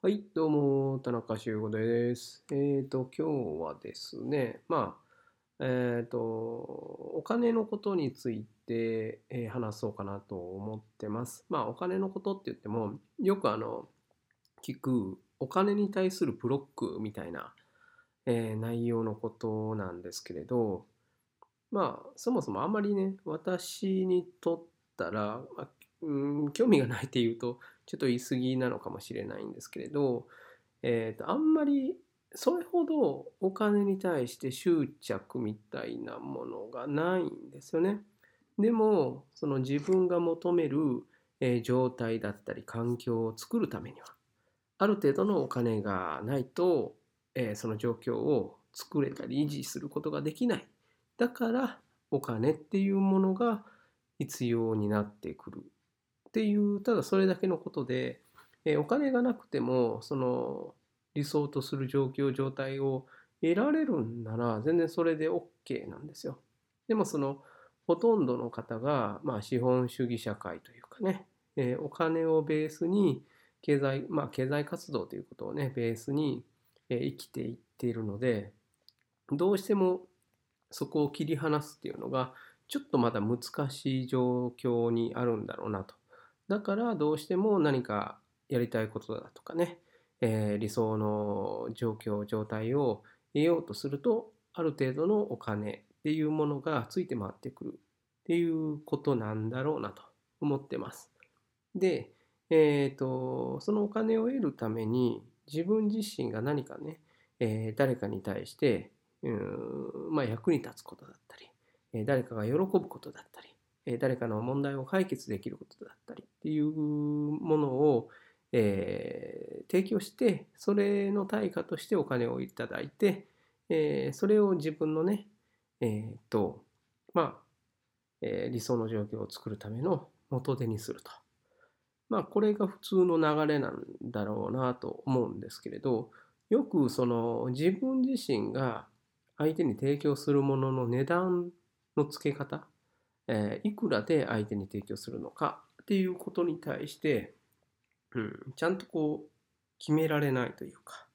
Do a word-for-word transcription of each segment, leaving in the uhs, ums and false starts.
はい、どうも、田中修吾です。えっと、今日はですね、まあ、えっと、お金のことについて、えー話そうかなと思ってます。まあ、お金のことって言っても、よくあの、聞くお金に対するブロックみたいな、えー内容のことなんですけれど、まあ、そもそもあんまりね、私にとったら、まあ、うん、興味がないっていうと、ちょっと言い過ぎなのかもしれないんですけれど、えーと、あんまりそれほどお金に対して執着みたいなものがないんですよね。でも、その自分が求める、えー状態だったり環境を作るためには、ある程度のお金がないと、えーその状況を作れたり維持することができない。だからお金っていうものが必要になってくるっていう、ただそれだけのことで、えーお金がなくてもその理想とする状況状態を得られるんなら全然それで OK なんですよ。でもそのほとんどの方が、まあ、資本主義社会というかね、えーお金をベースに経済、まあ、経済活動ということをねベースに、えー生きていっているので、どうしてもそこを切り離すっていうのがちょっとまだ難しい状況にあるんだろうなと。だからどうしても何かやりたいことだとかね、えー理想の状況状態を得ようとすると、ある程度のお金っていうものがついて回ってくるっていうことなんだろうなと思ってます。で、えーと、そのお金を得るために自分自身が何かね、えー誰かに対して、うーん、まあ、役に立つことだったり、えー誰かが喜ぶことだったり、えー誰かの問題を解決できることだったりっていうものを、えー提供して、それの対価としてお金をいただいて、えーそれを自分のね、えーと、まあ、えー理想の状況を作るための元手にすると。まあ、これが普通の流れなんだろうなと思うんですけれど、よくその自分自身が相手に提供するものの値段の付け方、えーいくらで相手に提供するのかっていうことに対して、うん、ちゃんとこう決められないというか、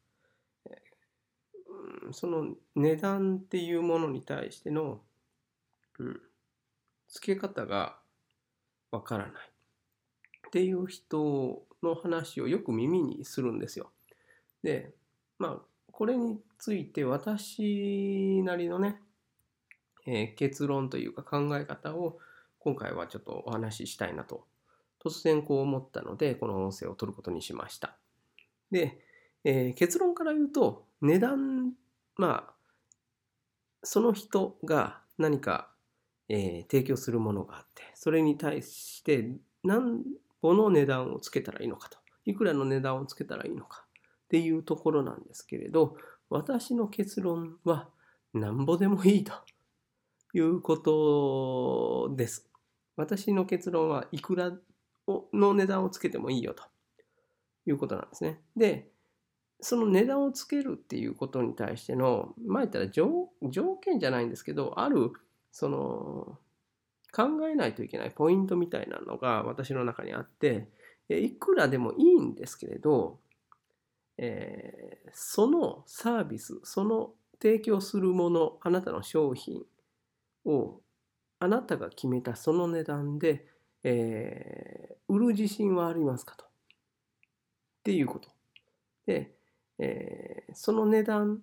うん、その値段っていうものに対しての、うん、付け方がわからないっていう人の話をよく耳にするんですよ。で、まあ、これについて私なりのね、えー結論というか考え方を今回はちょっとお話ししたいなと、突然こう思ったので、この音声を取ることにしました。で、えー結論から言うと、値段、まあ、その人が何か、えー提供するものがあって、それに対して何ぼの値段をつけたらいいのかと、いくらの値段をつけたらいいのかっていうところなんですけれど、私の結論はなんぼでもいいということです。私の結論はいくらの値段をつけてもいいよということなんですね。で、その値段をつけるっていうことに対しての、まあ言ったら条条件じゃないんですけど、ある、その、考えないといけないポイントみたいなのが私の中にあって、いくらでもいいんですけれど、えーそのサービス、その提供するもの、あなたの商品をあなたが決めたその値段で、えー売る自信はありますかと。っていうこと。で、えーその値段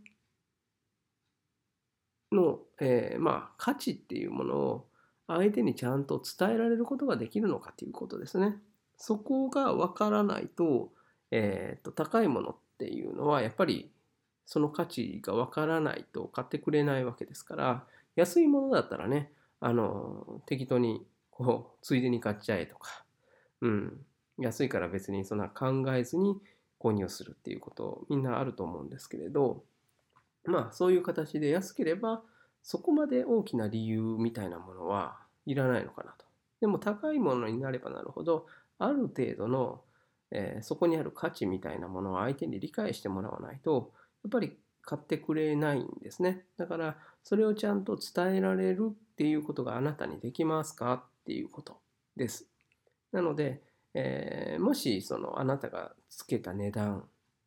の、えーまあ、価値っていうものを相手にちゃんと伝えられることができるのかということですね。そこがわからないと、えーと、高いものっていうのはやっぱりその価値がわからないと買ってくれないわけですから、安いものだったらね、あの、適当にこう、ついでに買っちゃえとか、うん、安いから別にそんな考えずに購入するっていうことみんなあると思うんですけれど、まあそういう形で安ければそこまで大きな理由みたいなものはいらないのかなと。でも高いものになればなるほど、ある程度の、えーそこにある価値みたいなものを相手に理解してもらわないと、やっぱり買ってくれないんですね。だからそれをちゃんと伝えられるっていうことがあなたにできますかっていうことです。なので、えーもしそのあなたがつけた値段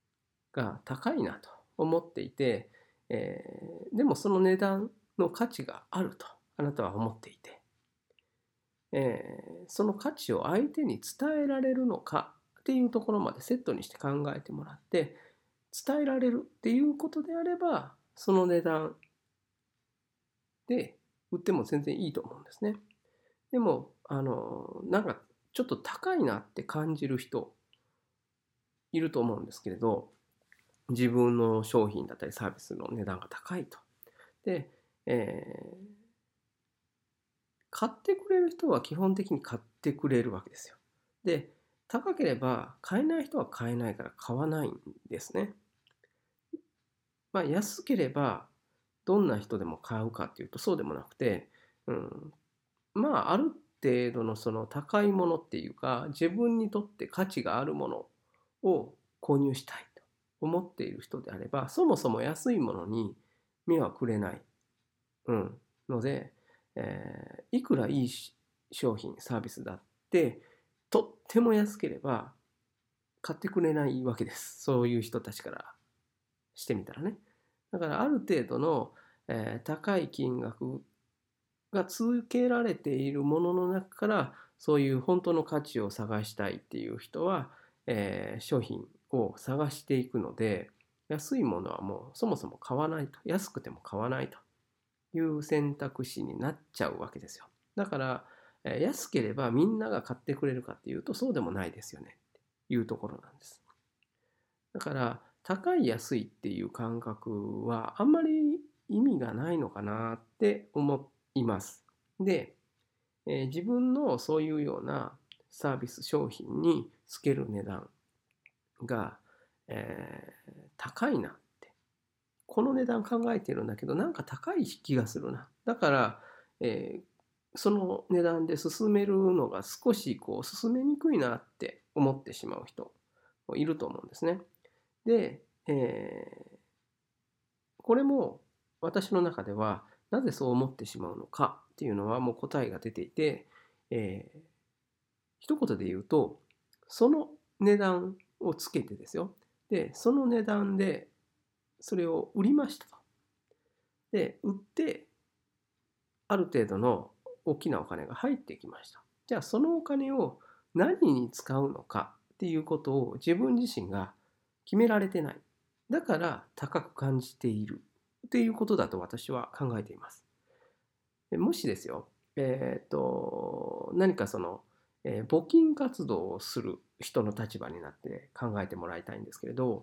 が高いなと思っていて、えーでもその値段の価値があるとあなたは思っていて、えーその価値を相手に伝えられるのかっていうところまでセットにして考えてもらって、伝えられるっていうことであればその値段で売っても全然いいと思うんですね。でもあのなんかちょっと高いなって感じる人いると思うんですけれど、自分の商品だったりサービスの値段が高いと。で、えー買ってくれる人は基本的に買ってくれるわけですよ。で、高ければ買えない人は買えないから買わないんですね。まあ、安ければどんな人でも買うかっていうとそうでもなくて、うん、まあある程度のその高いものっていうか自分にとって価値があるものを購入したいと思っている人であれば、そもそも安いものに目はくれない、うん、ので、えーいくらいい商品サービスだってとっても安ければ買ってくれないわけです。そういう人たちからしてみたらね。だからある程度の、えー高い金額が続けられているものの中からそういう本当の価値を探したいっていう人は、えー商品を探していくので、安いものはもうそもそも買わないと、安くても買わないという選択肢になっちゃうわけですよ。だから、えー安ければみんなが買ってくれるかっていうとそうでもないですよねっていうところなんです。だから高い安いっていう感覚はあんまり意味がないのかなって思います。で、えー自分のそういうようなサービス商品につける値段が、えー高いなって、この値段考えてるんだけどなんか高い気がするな、だから、えーその値段で進めるのが少しこう進めにくいなって思ってしまう人もいると思うんですね。で、えーこれも私の中ではなぜそう思ってしまうのかっていうのはもう答えが出ていて、えー一言で言うとその値段をつけてですよ。で、その値段でそれを売りましたと。で、売ってある程度の大きなお金が入ってきました。じゃあそのお金を何に使うのかっていうことを自分自身が決められてない。だから高く感じているっていうことだと私は考えています。でもしですよ、えっと、何かその、えー募金活動をする人の立場になって考えてもらいたいんですけれど、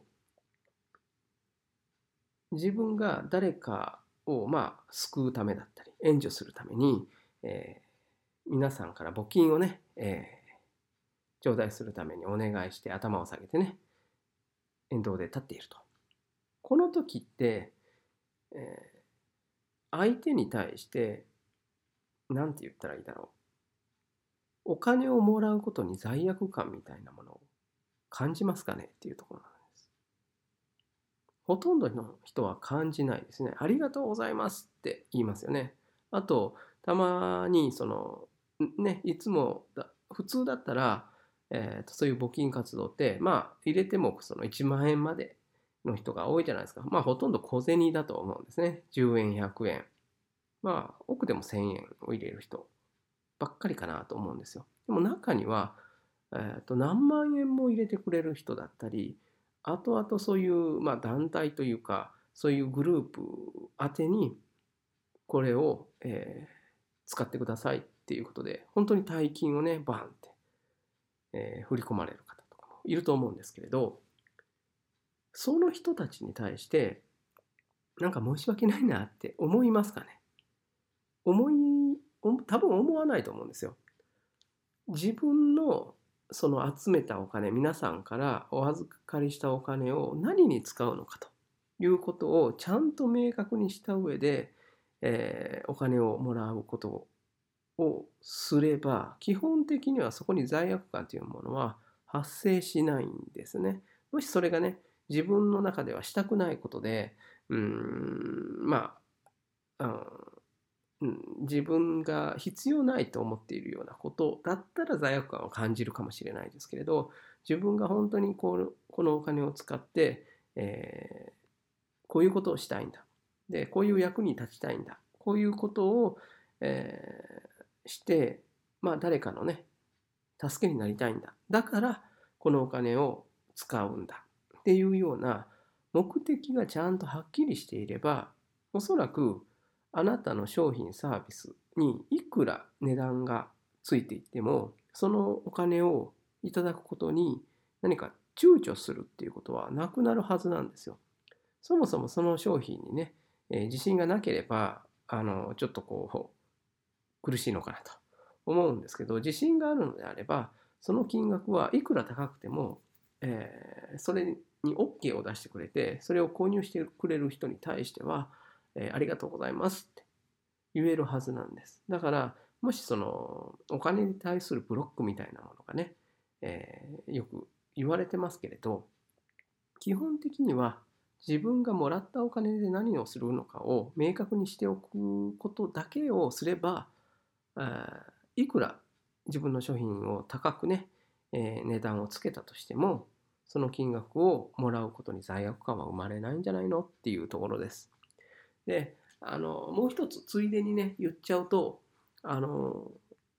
自分が誰かをまあ救うためだったり援助するために、えー皆さんから募金をね、えー頂戴するためにお願いして頭を下げてね沿道で立っていると。この時って、えー相手に対して何て言ったらいいだろう、お金をもらうことに罪悪感みたいなものを感じますかねっていうところなんです。ほとんどの人は感じないですね。ありがとうございますって言いますよね。あと、たまに、その、ね、いつもだ、普通だったら、えーと、そういう募金活動って、まあ、入れてもそのいちまん円までの人が多いじゃないですか。まあ、ほとんど小銭だと思うんですね。じゅうえん、ひゃくえん。まあ、奥でもせんえんを入れる人ばっかりかなと思うんですよ。でも中には、えーと、何万円も入れてくれる人だったり、あとあとそういう、まあ、団体というか、そういうグループ宛てにこれを、えー使ってくださいっていうことで、本当に大金をね、バーンって、えー振り込まれる方とかもいると思うんですけれど、その人たちに対して、なんか申し訳ないなって思いますかね。思い、多分思わないと思うんですよ。自分のその集めたお金、皆さんからお預かりしたお金を何に使うのかということをちゃんと明確にした上で、えーお金をもらうことをすれば、基本的にはそこに罪悪感というものは発生しないんですね。もしそれがね、自分の中ではしたくないことで、うーん、まあ、うんうん、自分が必要ないと思っているようなことだったら罪悪感を感じるかもしれないですけれど、自分が本当にこのこのお金を使って、 えーこういうことをしたいんだ。で、こういう役に立ちたいんだ。こういうことを、えーして、まあ誰かのね、助けになりたいんだ。だから、このお金を使うんだ。っていうような目的がちゃんとはっきりしていれば、おそらくあなたの商品サービスにいくら値段がついていっても、そのお金をいただくことに何か躊躇するっていうことはなくなるはずなんですよ。そもそもその商品にね、えー自信がなければ、あの、ちょっとこう、苦しいのかなと思うんですけど、自信があるのであれば、その金額はいくら高くても、えーそれに OK を出してくれて、それを購入してくれる人に対しては、えーありがとうございますって言えるはずなんです。だから、もしそのお金に対するブロックみたいなものがね、えーよく言われてますけれど、基本的には自分がもらったお金で何をするのかを明確にしておくことだけをすれば、いくら自分の商品を高くね、えー値段をつけたとしても、その金額をもらうことに罪悪感は生まれないんじゃないのっていうところです。で、あの、もう一つついでにね、言っちゃうと、あの、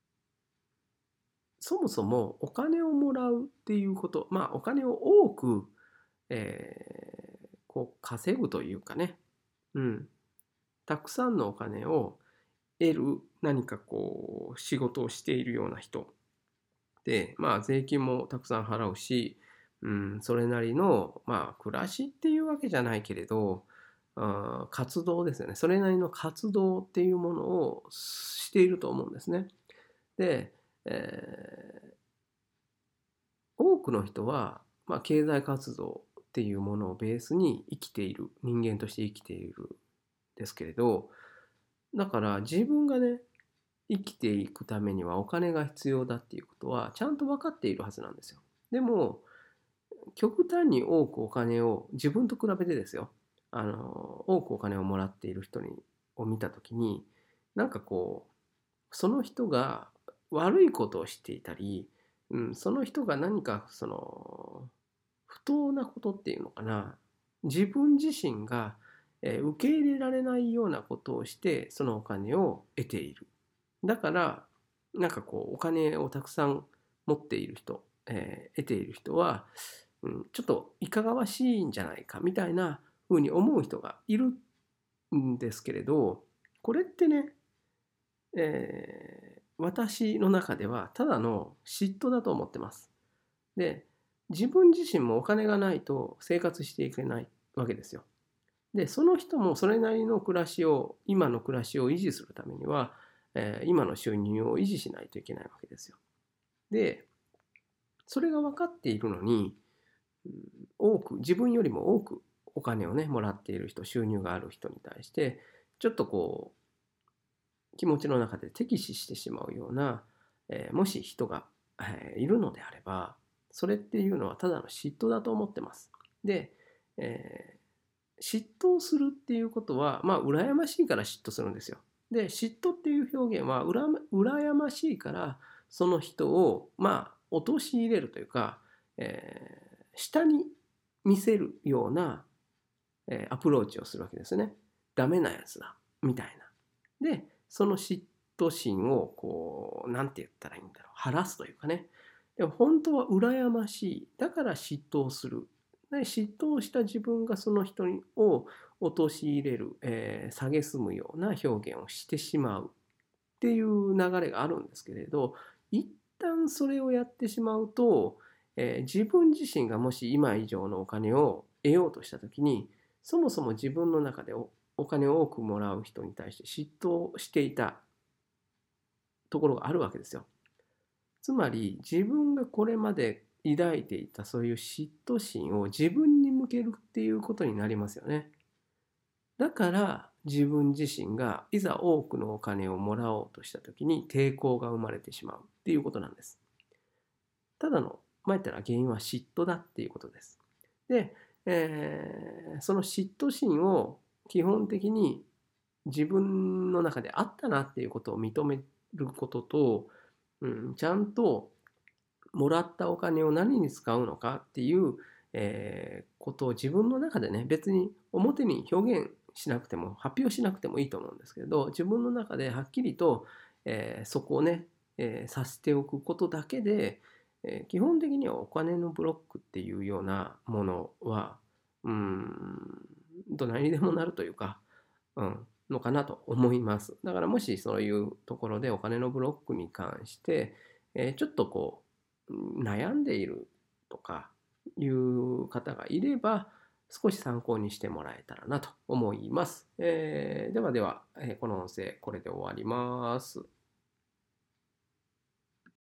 そもそもお金をもらうっていうこと、まあお金を多く、えーこう稼ぐというかね、うん、たくさんのお金を得る何かこう仕事をしているような人で、まあ税金もたくさん払うし、うん、それなりの、まあ暮らしっていうわけじゃないけれど、あ活動ですよね。それなりの活動っていうものをしていると思うんですね。で、えー多くの人は、まあ、経済活動っていうものをベースに生きている人間として生きているんですけれど、だから自分がね生きていくためにはお金が必要だっていうことはちゃんと分かっているはずなんですよ。でも極端に多くお金を自分と比べてですよ、あの多くお金をもらっている人にを見た時に、なんかこうその人が悪いことをしていたり、うん、その人が何かその不当なことっていうのかな、自分自身がえー受け入れられないようなことをしてそのお金を得ている。だからなんかこうお金をたくさん持っている人、えー得ている人は、うん、ちょっといかがわしいんじゃないかみたいなふうに思う人がいるんですけれど、これってね、えー私の中ではただの嫉妬だと思ってます。で、自分自身もお金がないと生活していけないわけですよ。で、その人もそれなりの暮らしを、今の暮らしを維持するためには、えー今の収入を維持しないといけないわけですよ。で、それが分かっているのに、多く、自分よりも多くお金をね、もらっている人、収入がある人に対して、ちょっとこう、気持ちの中で敵視してしまうような、えーもし人が、えーいるのであれば、それっていうのはただの嫉妬だと思ってます。で、えー嫉妬するっていうことは、まあ、羨ましいから嫉妬するんですよ。で、嫉妬っていう表現は、うら羨ましいから、その人を、まあ、陥れるというか、えー下に見せるような、えーアプローチをするわけですね。ダメなやつだ、みたいな。で、その嫉妬心を、こう、なんて言ったらいいんだろう、晴らすというかね。でも本当は羨ましい。だから嫉妬する。で嫉妬した自分がその人を陥れる、えー、蔑むような表現をしてしまうっていう流れがあるんですけれど、一旦それをやってしまうと、えー自分自身がもし今以上のお金を得ようとした時に、そもそも自分の中でおお金を多くもらう人に対して嫉妬していたところがあるわけですよ。つまり自分がこれまで抱いていたそういう嫉妬心を自分に向けるっていうことになりますよね。だから自分自身がいざ多くのお金をもらおうとした時に抵抗が生まれてしまうっていうことなんです。ただの前言ったら原因は嫉妬だっていうことです。で、えーその嫉妬心を基本的に自分の中であったなっていうことを認めることと、うん、ちゃんともらったお金を何に使うのかっていう、 えーことを自分の中でね、別に表に表現しなくても、発表しなくてもいいと思うんですけど、自分の中ではっきりと、えーそこをね、えーさせておくことだけで、えー基本的にはお金のブロックっていうようなものは、うーん、どないにでもなるというか、うん、のかなと思います。だからもしそういうところでお金のブロックに関して、えーちょっとこう悩んでいるとかいう方がいれば、少し参考にしてもらえたらなと思います。えーではでは、えーこの音声これで終わります。